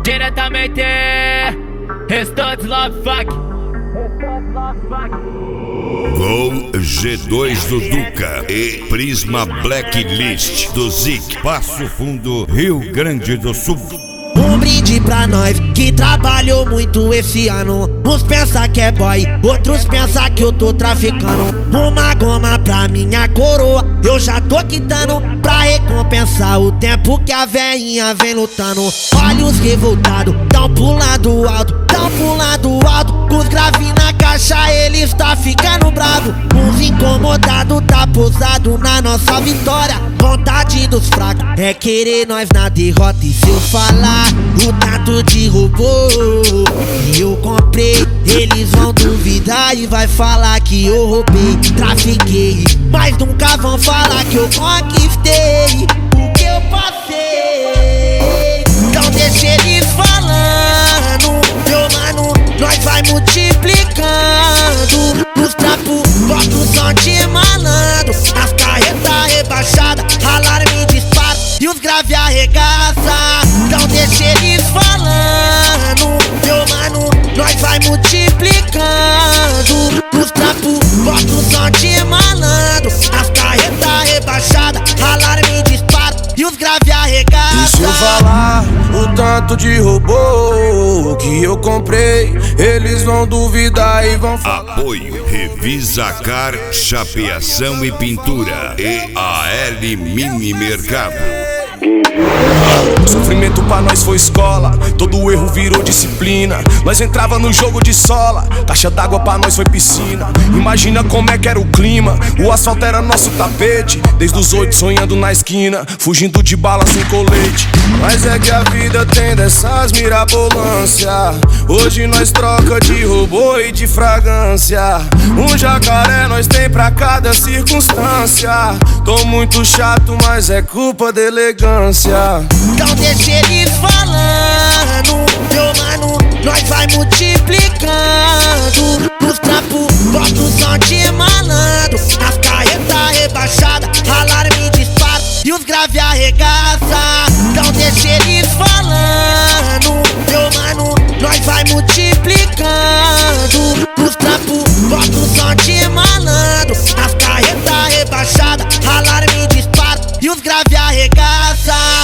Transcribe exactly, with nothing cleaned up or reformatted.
Diretamente Restantes Love Fuck. Gol G dois do Duca e Prisma Blacklist do Zik, Passo Fundo, Rio Grande do Sul. Um brinde pra nós que trabalhou muito esse ano. Uns pensa que é boy, outros pensa que eu tô traficando. Uma goma pra minha coroa, eu já tô quitando, pra recompensar o tempo que a veinha vem lutando. Olhos revoltados, tão pro lado alto, tão pro lado alto. Os graves na caixa, eles tá ficando bravo. Uns incomodados, tá pousado na nossa vitória. Vontade dos fracos é querer nós na derrota. E se eu falar o tanto de robô que eu comprei, eles vão duvidar e vai falar que eu roubei, trafiquei, mas nunca vão falar que eu conquistei o que eu passei. Então deixa eles falando, meu mano, nós vai multiplicando. Os trapos, bota o som de malandro, as carretas rebaixadas, alarme dispara e os grave arregaça. Então deixa eles falando, meu mano, nós vai multiplicando. Os trapos, bota o som de malandro, as carretas rebaixadas, alarme dispara e os grave arregaça. E se eu falar o tanto de robô que eu comprei, eles vão duvidar e vão falar. Apoio Revisa Car, Chapeação e Pintura e A L Mini Mercado. Sofrimento pra nós foi escola, todo erro virou disciplina. Nós entrava no jogo de sola, caixa d'água pra nós foi piscina. Imagina como é que era o clima, o asfalto era nosso tapete. Desde os oito sonhando na esquina, fugindo de bala sem colete. Mas é que a vida tem dessas mirabolância. Hoje nós troca de robô e de fragrância. Um jacaré nós tem pra cada circunstância. Tô muito chato, mas é culpa da elegância. Então deixa eles falando, meu mano, nós vai multiplicando. Os trapos, bota o som de malandro, as carretas rebaixadas, alarme dispara e os grave arregaça. Então deixa eles falando, meu mano, nós vai multiplicando. Os trapos, bota o som de malandro, as carretas rebaixadas, alarme dispara e os grave arregaça.